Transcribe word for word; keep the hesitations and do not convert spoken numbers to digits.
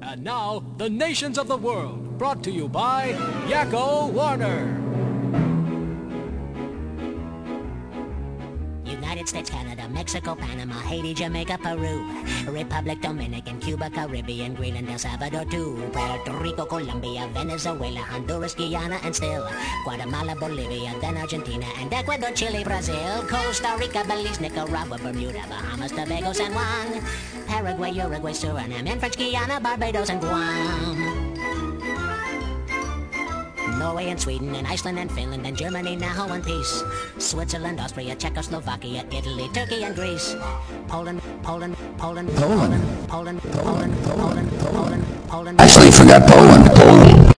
And now, the nations of the world, brought to you by Yakko Warner. United States, Canada, Mexico, Panama, Haiti, Jamaica, Peru, Republic, Dominican, Cuba, Caribbean, Greenland, El Salvador too, Puerto Rico, Colombia, Venezuela, Honduras, Guyana, and still Guatemala, Bolivia, then Argentina, and Ecuador, Chile, Brazil, Costa Rica, Belize, Nicaragua, Bermuda, Bahamas, Tobago, San Juan, Paraguay, Uruguay, Suriname, and French Guiana, Barbados, and Guam. Norway and Sweden and Iceland and Finland and Germany now in peace. Switzerland, Austria, Czechoslovakia, Italy, Turkey and Greece. Poland, Poland, Poland, Poland, Poland, Poland, Poland, Poland, Poland. Actually, forgot Poland. Poland.